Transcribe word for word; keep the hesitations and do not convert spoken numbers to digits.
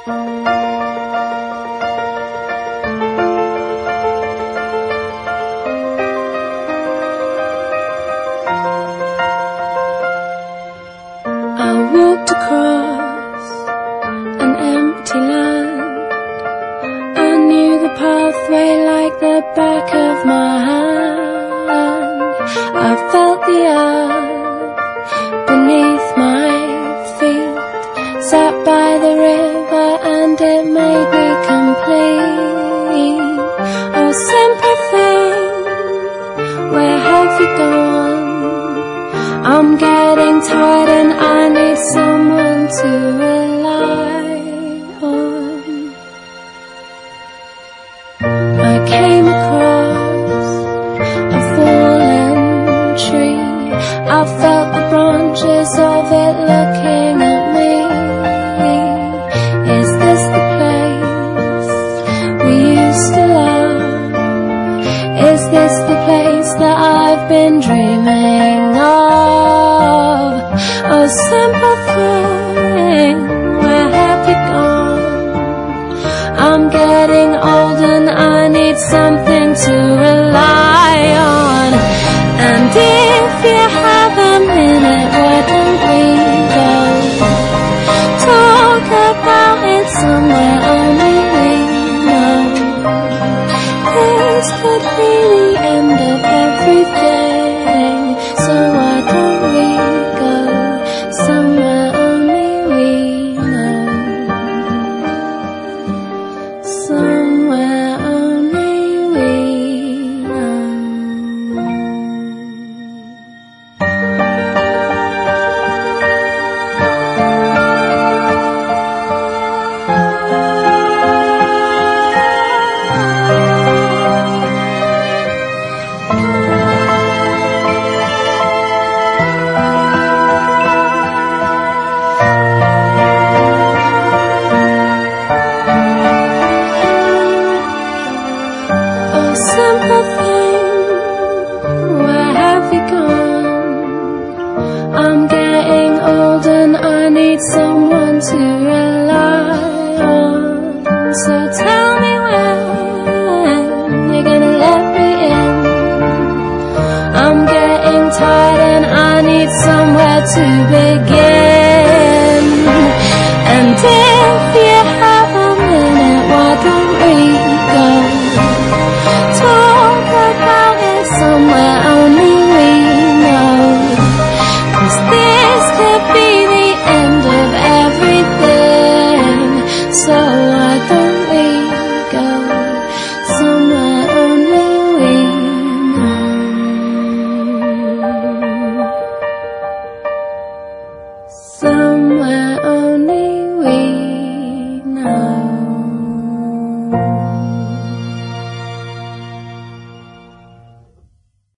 I walked across an empty land. I knew the pathway like the back of my hand. I felt the earth beneath my feet, sat by the river and it made me complete. Oh, simple thing, where have you gone? I'm getting tired and I need someone to rely on. I came across a fallen tree. I felt the branches of it looking at me. Is this the place we used to love? Is this the place that I've been dreaming of? Oh, simple thing, where have you gone? I'm getting old and I need something to rely on. And if you have a minute, why don't we go talk about it somewhere only we know? This could be the end of everything, so why don't we go somewhere only we know? Somewhere only we know. Simple thing, where have you gone? I'm getting old and I need someone to rely on. So tell me when you're gonna let me in. I'm getting tired and I need somewhere to be.